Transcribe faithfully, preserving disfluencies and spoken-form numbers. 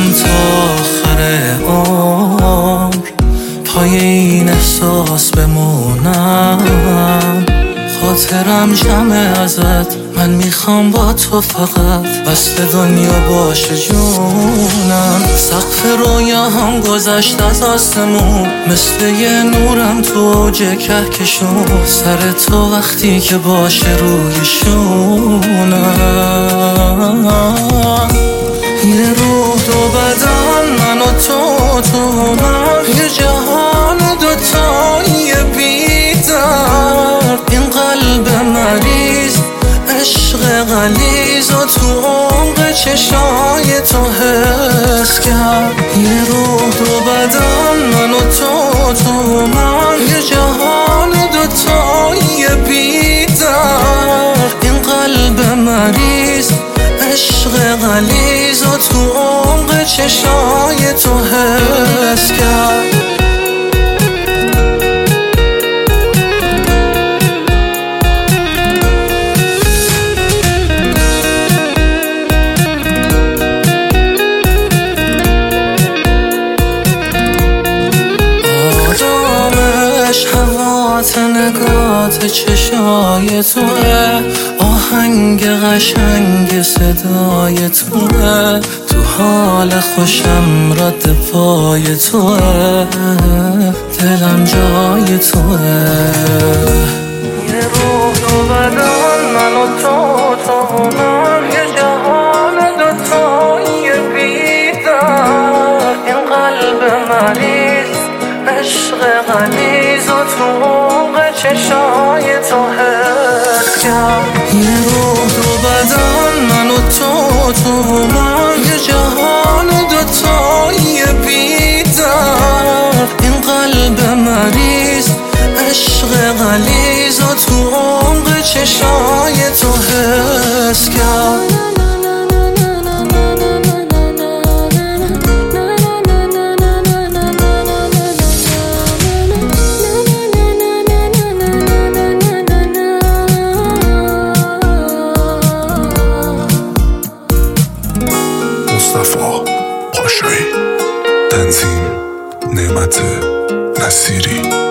میخوام تا آخر عمر پای این احساس بمونم. خاطرم جمعه ازت، من میخوام با تو فقط وصل دنیا باشه جونم. سقف رویاهام گذشت از آسمون، مثل یه نورم تو اوج کهکشون. سر تو وقتی که باشه روی شونم. یه روح دو بدن، من و تو تو من، یه جهان دوتایی بی‌درد. این قلب مریض عشق غلیظ و تو عمق چشای تو حس کرد. یه روح دو بدن، من و تو تو من، یه جهان دوتایی بی‌درد. این قلب مریض عشق غلیظ و تو عمق چشای تو حس کرد. هوات نگات چشای توه، آهنگ قشنگ صدای توه. تو حال خوشم رد پای توه، دلم جای توه. یه روح دو بدن، من و تو تو من، یه جهان دوتایی بی‌درد. این قلب مریض عشق غلیظ و تو عمق چشای تو حس کرد. یه روح دو بدن، من و تو تو من، یه جهان دوتایی بی‌درد. این قلب مریض عشق غلیظ و تو عمق چشای تو حس کرد. مصطفی پاشایی، تنظیم نعمت نصیری.